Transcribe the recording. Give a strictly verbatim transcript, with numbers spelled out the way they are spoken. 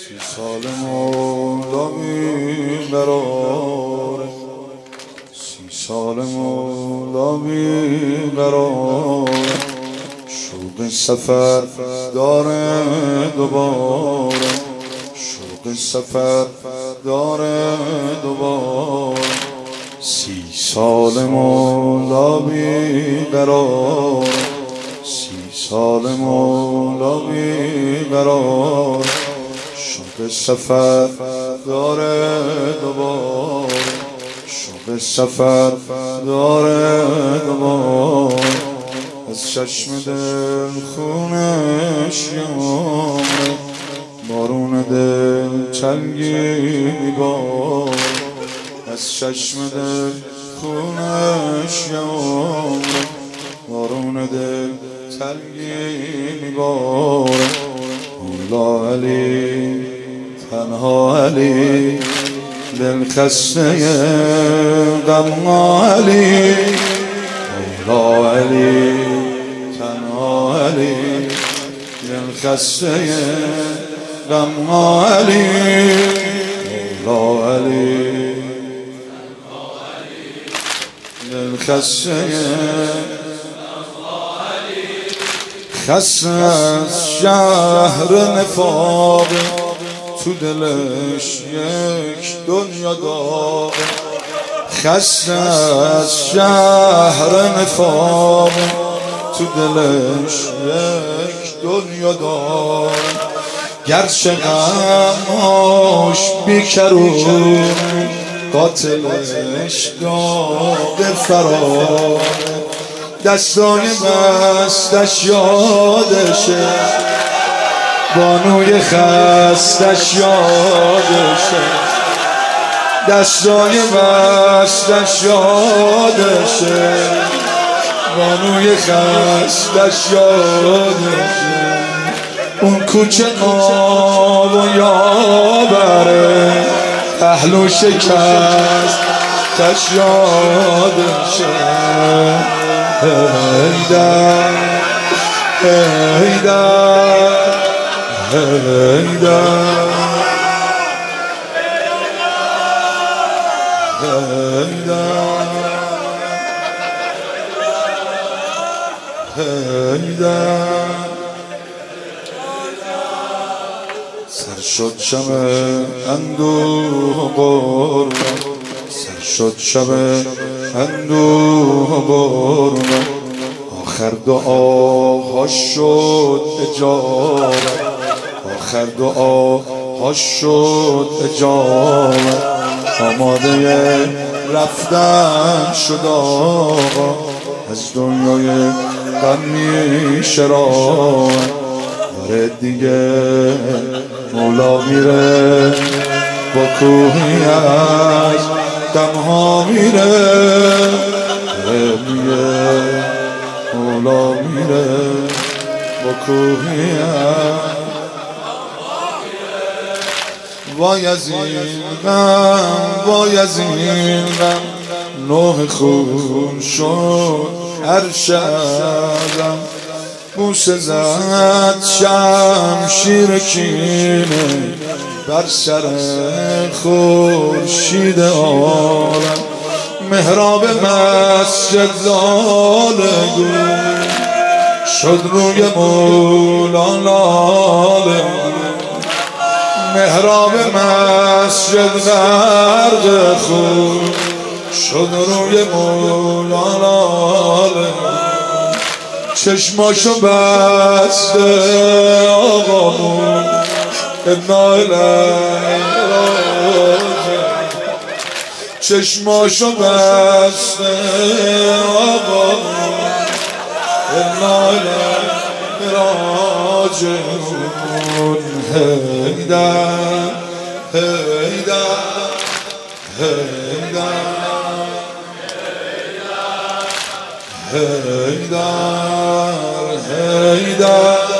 سی سال مولا بیقراره، سی سال مولا بیقراره، شوق سفر داره دوباره، شوق سفر داره دوباره. سی سال مولا بیقراره، سی سال مولا بیقراره، شوق سفر داره دوباره، شوق سفر داره دوباره. از چشم دل خونش یامه، بارون دل چنگی میباره. از چشم دل خونش یامه، بارون دل چنگی میباره. مولا علی تنها علی، دل خسته غم علی. مولا علی تنها علی، دل خسته غم علی. مولا علی دل خسته خسته از شهر نفاق، تو دلش یک دنیا داغ. خسته از شهر نفاق، تو دلش یک دنیا داغ. گرچه غماش بیکرون، قاتلش داغ فرار. دستای بستش یادشه، بانوی خستش یادشه. دستای بستش یادشه، بانوی خستش یادشه. اون کوچه آب و یابره، پهلو شکست تش یادشه. هیدر هیدر هیدر هیدر. سر شد شب اندوه قربان، سر شد شب اندوه قربان. آخر دعاها شد اجابت، آخر دعاها شد اجابت. آماده رفتن شد آقا، از دنیای غم میشه راه. داره دیگه مولا میره، با کوهی از دمها میره. داره دیگه مولا میره، با کوهی از. وای از این غم، وای از این غم، نوح خون شد هر شبم. بوسه زد شمشیر کینه، بر سر خورشید عالم. محراب مسجد لاله گون، شد روی مولا لاله گون. محراب مسجد غرق خون، شد روی مولا لاله گون. چشماشو بسته آقامون، ابنا چشماشو بسته آقامون، ابنا راجعون. هیدر هیدر هیدر هیدر هیدر